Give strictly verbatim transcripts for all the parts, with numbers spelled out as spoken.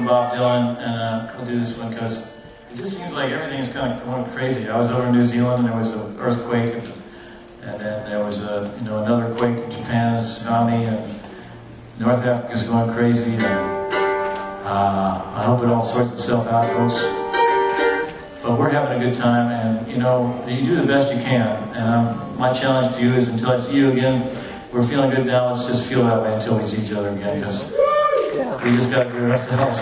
Bob Dylan, and uh, we'll do this one because it just seems like everything's kind of going crazy. I was over in New Zealand, and there was an earthquake, and, and then there was a, you know, another quake in Japan, a tsunami, and North Africa's going crazy. And, uh, I hope it all sorts itself out, folks. But we're having a good time, and you know, you do the best you can. And um, my challenge to you is, until I see you again, we're feeling good now. Let's just feel that way until we see each other again, because we just got to do it ourselves.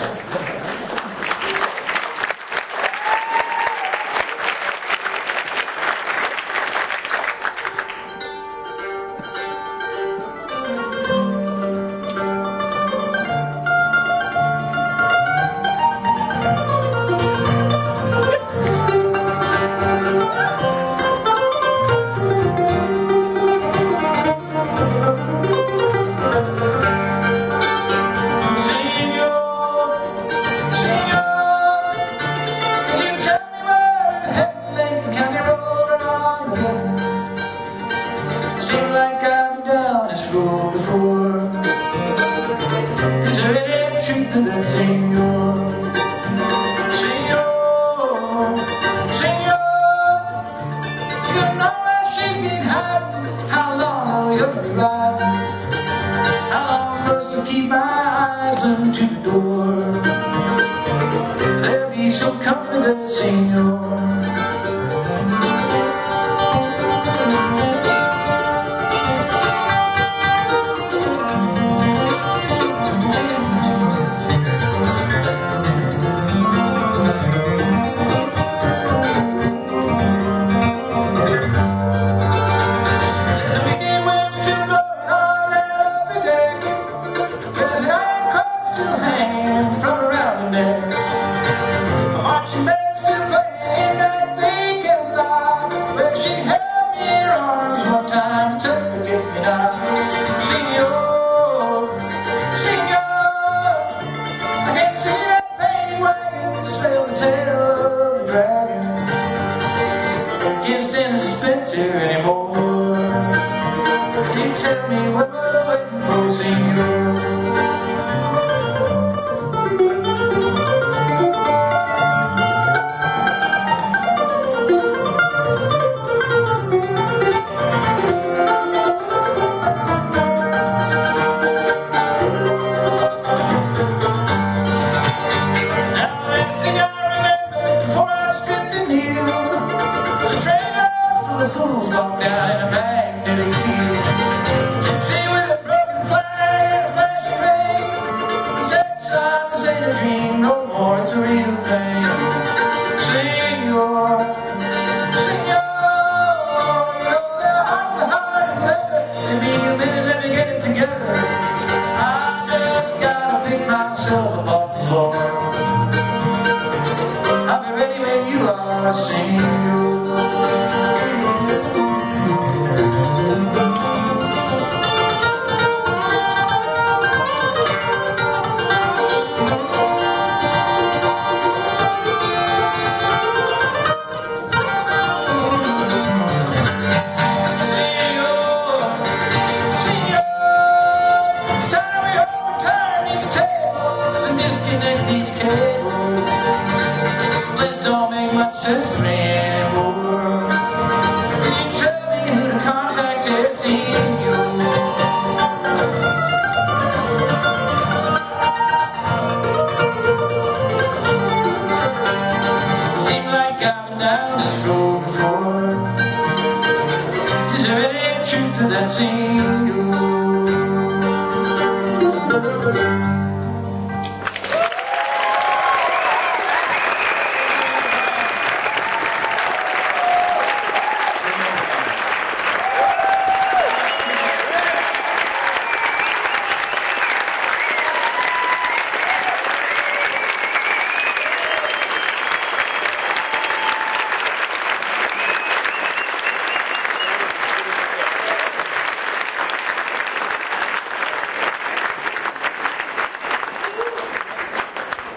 That scene.